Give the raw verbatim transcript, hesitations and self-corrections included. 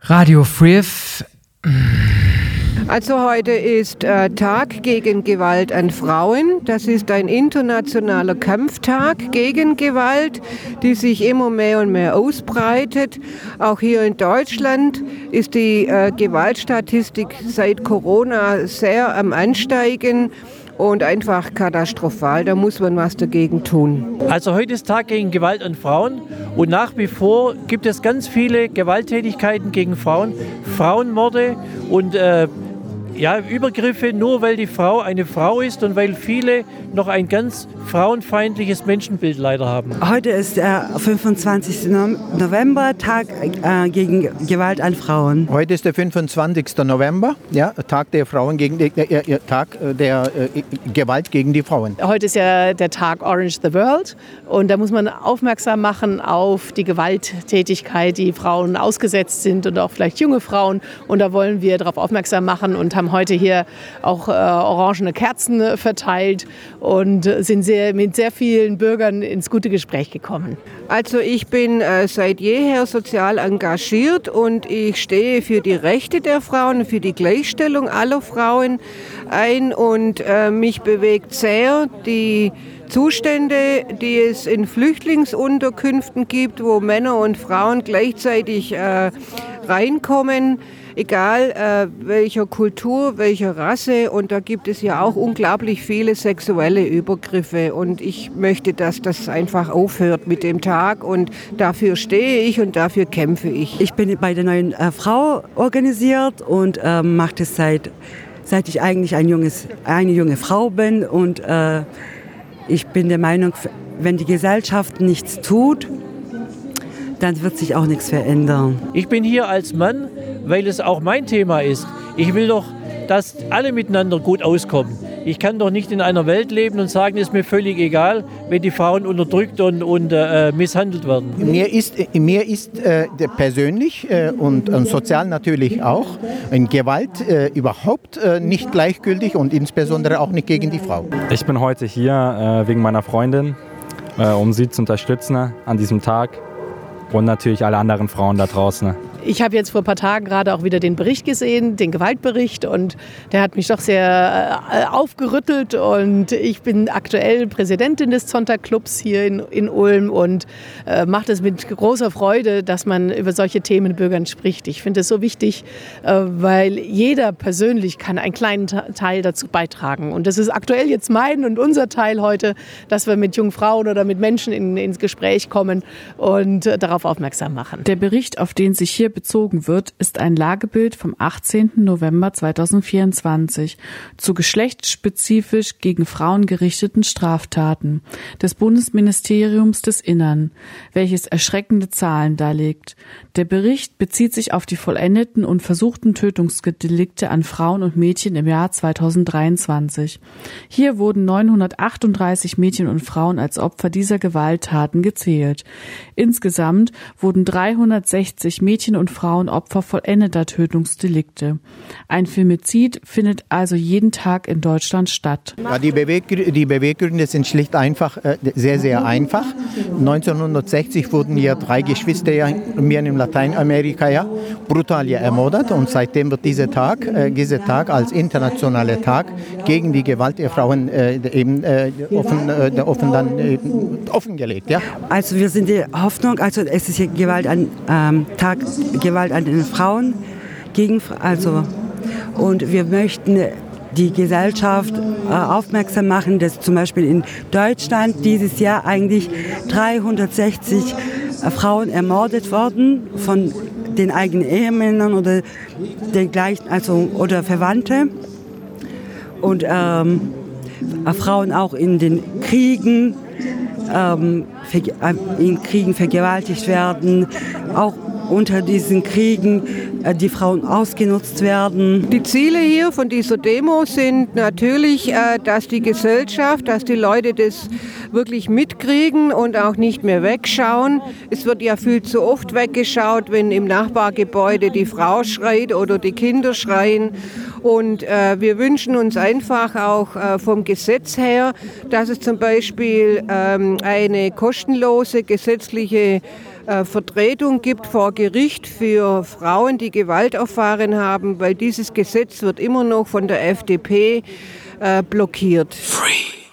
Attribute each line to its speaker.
Speaker 1: Radio Free F M.
Speaker 2: Also heute ist äh, Tag gegen Gewalt an Frauen. Das ist ein internationaler Kampftag gegen Gewalt, die sich immer mehr und mehr ausbreitet. Auch hier in Deutschland ist die äh, Gewaltstatistik seit Corona sehr am Ansteigen und einfach katastrophal. Da muss man was dagegen tun.
Speaker 3: Also heute ist Tag gegen Gewalt an Frauen und nach wie vor gibt es ganz viele Gewalttätigkeiten gegen Frauen, Frauenmorde und äh, ja, Übergriffe, nur weil die Frau eine Frau ist und weil viele noch ein ganz frauenfeindliches Menschenbild leider haben.
Speaker 4: Heute ist der fünfundzwanzigsten November, Tag äh, gegen Gewalt an Frauen.
Speaker 5: Heute ist der fünfundzwanzigsten November, ja, Tag der Frauen gegen äh, äh, Tag der äh, Gewalt gegen die Frauen.
Speaker 6: Heute ist ja der Tag Orange the World und da muss man aufmerksam machen auf die Gewalttätigkeit, die Frauen ausgesetzt sind und auch vielleicht junge Frauen. Und da wollen wir darauf aufmerksam machen und haben heute hier auch äh, orangene Kerzen verteilt und sind sehr, mit sehr vielen Bürgern ins gute Gespräch gekommen.
Speaker 2: Also ich bin äh, seit jeher sozial engagiert und ich stehe für die Rechte der Frauen, für die Gleichstellung aller Frauen ein und äh, mich bewegt sehr die Zustände, die es in Flüchtlingsunterkünften gibt, wo Männer und Frauen gleichzeitig äh, reinkommen. Egal äh, welcher Kultur, welcher Rasse, und da gibt es ja auch unglaublich viele sexuelle Übergriffe und ich möchte, dass das einfach aufhört mit dem Tag und dafür stehe ich und dafür kämpfe ich.
Speaker 4: Ich bin bei der neuen äh, Frau organisiert und äh, mache das seit, seit ich eigentlich ein junges, eine junge Frau bin und äh, ich bin der Meinung, wenn die Gesellschaft nichts tut, dann wird sich auch nichts verändern.
Speaker 3: Ich bin hier als Mann, weil es auch mein Thema ist. Ich will doch, dass alle miteinander gut auskommen. Ich kann doch nicht in einer Welt leben und sagen, es ist mir völlig egal, wenn die Frauen unterdrückt und, und äh, misshandelt werden.
Speaker 5: Mir ist, mir ist äh, persönlich äh, und, und sozial natürlich auch in Gewalt äh, überhaupt äh, nicht gleichgültig und insbesondere auch nicht gegen die Frau.
Speaker 7: Ich bin heute hier äh, wegen meiner Freundin, äh, um sie zu unterstützen an diesem Tag. Und natürlich alle anderen Frauen da draußen.
Speaker 6: Ich habe jetzt vor ein paar Tagen gerade auch wieder den Bericht gesehen, den Gewaltbericht, und der hat mich doch sehr äh, aufgerüttelt. Und ich bin aktuell Präsidentin des Zonta-Clubs hier in, in Ulm und äh, mache es mit großer Freude, dass man über solche Themen mit Bürgern spricht. Ich finde es so wichtig, äh, weil jeder persönlich kann einen kleinen Teil dazu beitragen. Und das ist aktuell jetzt mein und unser Teil heute, dass wir mit jungen Frauen oder mit Menschen in, ins Gespräch kommen und äh, darauf aufmerksam machen.
Speaker 8: Der Bericht, auf den sich hier bezogen wird, ist ein Lagebild vom achtzehnten November zweitausendvierundzwanzig zu geschlechtsspezifisch gegen Frauen gerichteten Straftaten des Bundesministeriums des Innern, welches erschreckende Zahlen darlegt. Der Bericht bezieht sich auf die vollendeten und versuchten Tötungsdelikte an Frauen und Mädchen im Jahr zweitausenddreiundzwanzig. Hier wurden neunhundertachtunddreißig Mädchen und Frauen als Opfer dieser Gewalttaten gezählt. Insgesamt wurden dreihundertsechzig Mädchen und Frauen Opfer vollendeter Tötungsdelikte. Ein Femizid findet also jeden Tag in Deutschland statt.
Speaker 5: Ja, die, Beweg- die Beweggründe sind schlicht einfach, äh, sehr, sehr einfach. neunzehnhundertsechzig wurden ja drei Geschwister ja, mir in Lateinamerika ja, brutal ja ermordet und seitdem wird dieser Tag, äh, dieser Tag als internationaler Tag gegen die Gewalt der Frauen äh, eben äh, offen, äh, offen, dann, äh, offengelegt. Ja.
Speaker 4: Also wir sind die Hoffnung, also es ist hier Gewalt an ähm, Tag Gewalt an den Frauen gegen, also und wir möchten die Gesellschaft äh, aufmerksam machen, dass zum Beispiel in Deutschland dieses Jahr eigentlich dreihundertsechzig äh, Frauen ermordet wurden von den eigenen Ehemännern oder den gleichen, also oder Verwandte und ähm, äh, Frauen auch in den Kriegen ähm, in Kriegen vergewaltigt werden, auch unter diesen Kriegen äh, die Frauen ausgenutzt werden.
Speaker 2: Die Ziele hier von dieser Demo sind natürlich, äh, dass die Gesellschaft, dass die Leute das wirklich mitkriegen und auch nicht mehr wegschauen. Es wird ja viel zu oft weggeschaut, wenn im Nachbargebäude die Frau schreit oder die Kinder schreien. Und äh, wir wünschen uns einfach auch äh, vom Gesetz her, dass es zum Beispiel ähm, eine kostenlose gesetzliche äh, Vertretung gibt vor Gericht für Frauen, die Gewalt erfahren haben, weil dieses Gesetz wird immer noch von der F D P äh, blockiert.
Speaker 9: Free.